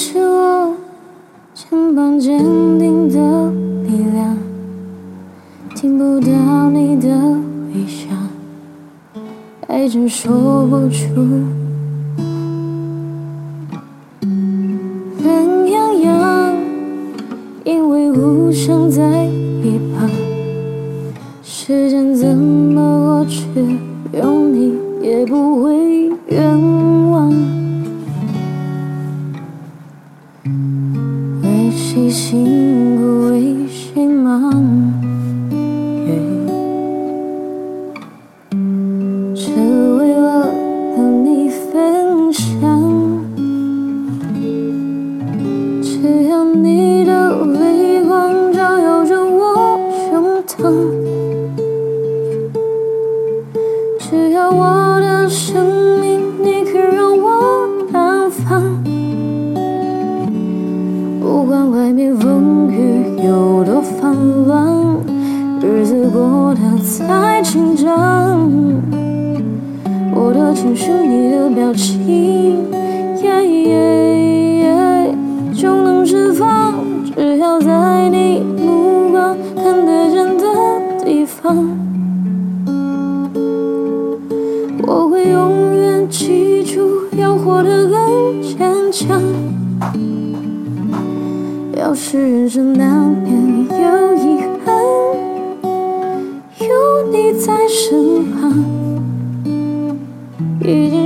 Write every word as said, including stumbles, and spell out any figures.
是我肩膀坚定的力量，听不到你的微笑，爱真说不出。懒洋洋，因为无声在一旁，时间怎么过去，有你也不会冤枉。为谁辛苦为谁忙，只为了和你分享。只要你的泪光照耀着我胸膛，只要我的生命你肯让我安放。不管外面风雨有多烦乱，日子过得再紧张，我的情绪你的表情yeah, yeah, yeah, 就能释放。只要在你目光看得见的地方，我会永远记住要活得更坚强。要是人生难免有遗憾，有你在身旁，已经